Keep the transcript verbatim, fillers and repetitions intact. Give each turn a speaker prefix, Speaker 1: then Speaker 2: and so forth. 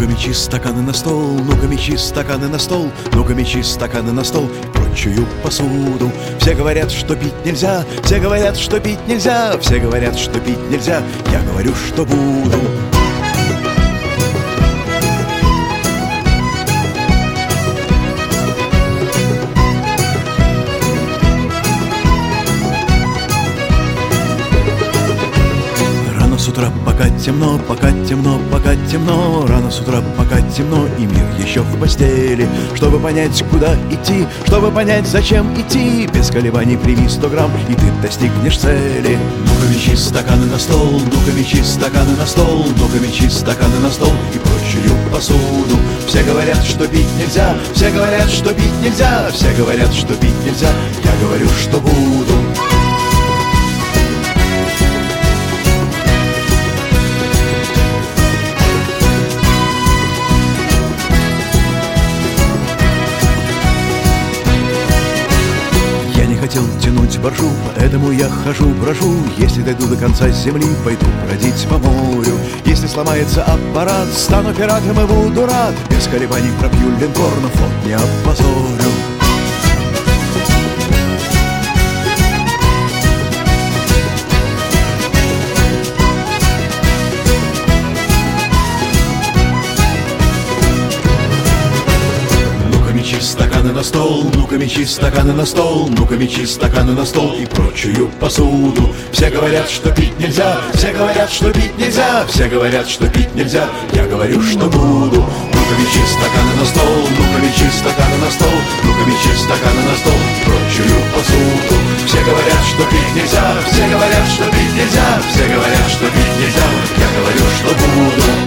Speaker 1: Ну-ка мечи стаканы на стол, ну-ка мечи стаканы на стол, ну-ка мечи стаканы на стол и прочую посуду. Все говорят, что пить нельзя, все говорят, что пить нельзя, все говорят, что пить нельзя, я говорю, что буду. С утра пока темно, пока темно, пока темно. Рано с утра пока темно, и мир еще в постели. Чтобы понять, куда идти, чтобы понять, зачем идти, без колебаний прими сто грамм, и ты достигнешь цели. Ну-ка мечи стаканы на стол, ну-ка мечи стаканы на стол, ну-ка мечи стаканы на стол и прочую посуду. Все говорят, что пить нельзя, все говорят, что пить нельзя, все говорят, что пить нельзя, я говорю, что буду. Хотел тянуть боржу, поэтому я хожу, брожу. Если дойду до конца земли, пойду бродить по морю. Если сломается аппарат, стану пиратом и буду рад. Без колебаний пробью линкор, но флот не опозорю. Мечи стаканы на стол, ну-ка мечи стаканы на стол, ну-ка мечи стаканы на стол и прочую посуду. Все говорят, что пить нельзя, все говорят, что пить нельзя, все говорят, что пить нельзя, я говорю, что буду. Ну-ка мечи стаканы на стол, ну-ка мечи стаканы на стол, ну-ка мечи стаканы на стол и прочую посуду. Все говорят, что пить нельзя, все говорят, что пить нельзя, все говорят, что пить нельзя, я говорю, что буду.